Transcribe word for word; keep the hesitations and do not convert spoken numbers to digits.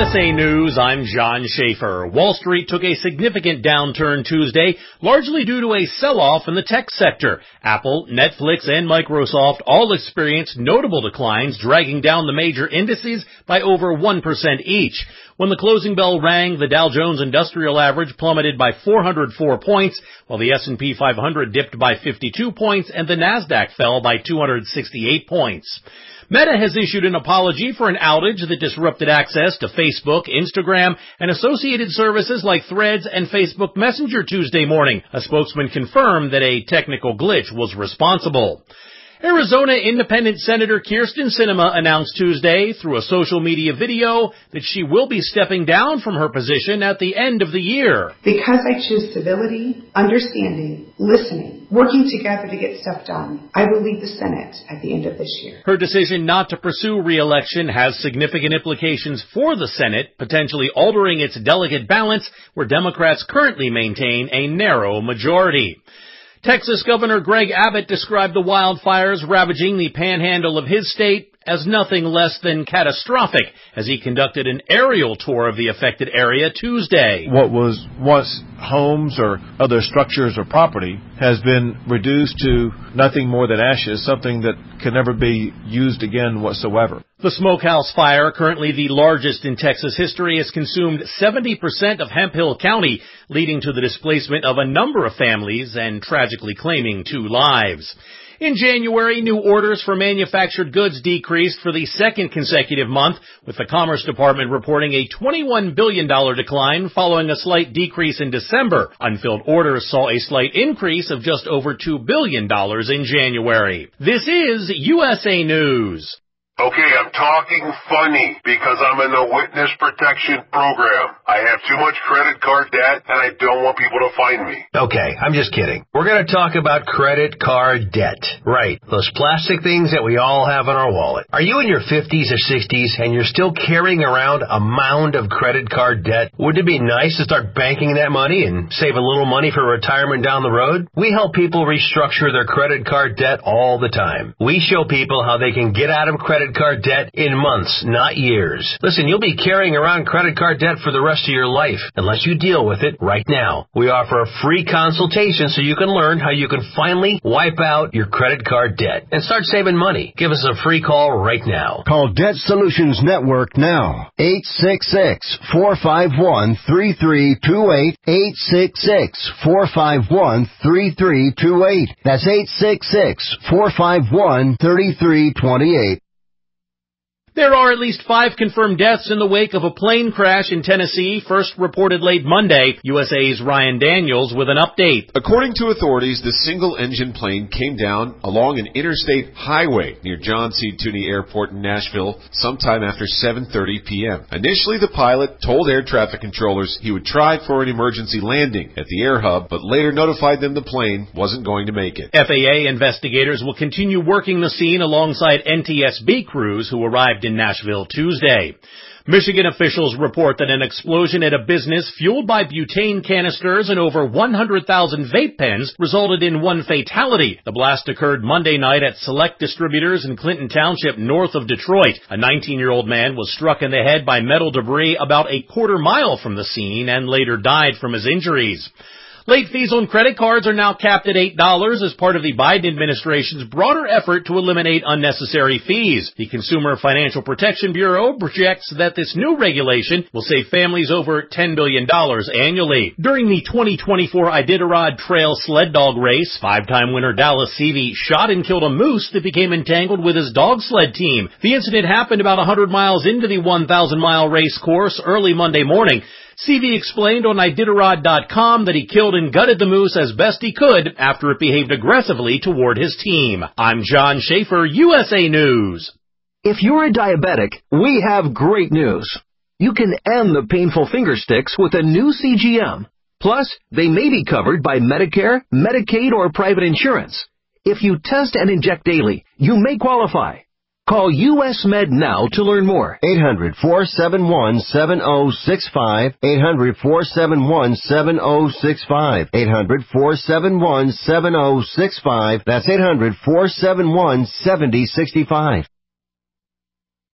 S A News, I'm John Schaefer. Wall Street took a significant downturn Tuesday, largely due to a sell-off in the tech sector. Apple, Netflix, and Microsoft all experienced notable declines, dragging down the major indices by over one percent each. When the closing bell rang, the Dow Jones Industrial Average plummeted by four hundred four points, while the S and P five hundred dipped by fifty-two points, and the Nasdaq fell by two hundred sixty-eight points. Meta has issued an apology for an outage that disrupted access to Facebook, Instagram, and associated services like Threads and Facebook Messenger Tuesday morning. A spokesman confirmed that a technical glitch was responsible. Arizona Independent Senator Kyrsten Sinema announced Tuesday through a social media video that she will be stepping down from her position at the end of the year. Because I choose civility, understanding, listening, working together to get stuff done, I will leave the Senate at the end of this year. Her decision not to pursue re-election has significant implications for the Senate, potentially altering its delegate balance, where Democrats currently maintain a narrow majority. Texas Governor Greg Abbott described the wildfires ravaging the panhandle of his state as nothing less than catastrophic as he conducted an aerial tour of the affected area Tuesday. What was once homes or other structures or property has been reduced to nothing more than ashes, something that can never be used again whatsoever. The Smokehouse Fire, currently the largest in Texas history, has consumed seventy percent of Hemphill County, leading to the displacement of a number of families and tragically claiming two lives. In January, new orders for manufactured goods decreased for the second consecutive month, with the Commerce Department reporting a twenty-one billion dollars decline following a slight decrease in December. Unfilled orders saw a slight increase of just over two billion dollars in January. This is U S A News. Okay, I'm talking funny because I'm in the witness protection program. I have too much credit card debt and I don't want people to find me. Okay, I'm just kidding. We're going to talk about credit card debt. Right, those plastic things that we all have in our wallet. Are you in your fifties or sixties and you're still carrying around a mound of credit card debt? Wouldn't it be nice to start banking that money and save a little money for retirement down the road? We help people restructure their credit card debt all the time. We show people how they can get out of credit card debt in months, not years. Listen, you'll be carrying around credit card debt for the rest of your life unless you deal with it right now. We offer a free consultation so you can learn how you can finally wipe out your credit card debt and start saving money. Give us a free call right now. Call Debt Solutions Network now. eight six six, four five one, three three two eight. eight six six, four five one, three three two eight. That's eight six six, four five one, three three two eight. There are at least five confirmed deaths in the wake of a plane crash in Tennessee, first reported late Monday. U S A's Ryan Daniels with an update. According to authorities, the single-engine plane came down along an interstate highway near John C. Tooney Airport in Nashville sometime after seven thirty p.m. Initially, the pilot told air traffic controllers he would try for an emergency landing at the air hub, but later notified them the plane wasn't going to make it. F A A investigators will continue working the scene alongside N T S B crews who arrived in Nashville Tuesday. Michigan officials report that an explosion at a business fueled by butane canisters and over one hundred thousand vape pens resulted in one fatality. The blast occurred Monday night at Select Distributors in Clinton Township, north of Detroit. A nineteen-year-old man was struck in the head by metal debris about a quarter mile from the scene and later died from his injuries. Late fees on credit cards are now capped at eight dollars as part of the Biden administration's broader effort to eliminate unnecessary fees. The Consumer Financial Protection Bureau projects that this new regulation will save families over ten billion dollars annually. During the twenty twenty-four Iditarod Trail Sled Dog Race, five-time winner Dallas Seavey shot and killed a moose that became entangled with his dog sled team. The incident happened about one hundred miles into the one thousand mile race course early Monday morning. Seavey explained on Iditarod dot com that he killed and gutted the moose as best he could after it behaved aggressively toward his team. I'm John Schaefer, U S A News. If you're a diabetic, we have great news. You can end the painful finger sticks with a new C G M. Plus, they may be covered by Medicare, Medicaid, or private insurance. If you test and inject daily, you may qualify. Call U S Med now to learn more. eight hundred, four seven one, seven oh six five. eight hundred, four seven one, seven oh six five. eight hundred, four seven one, seven oh six five. That's eight hundred, four seven one, seven oh six five.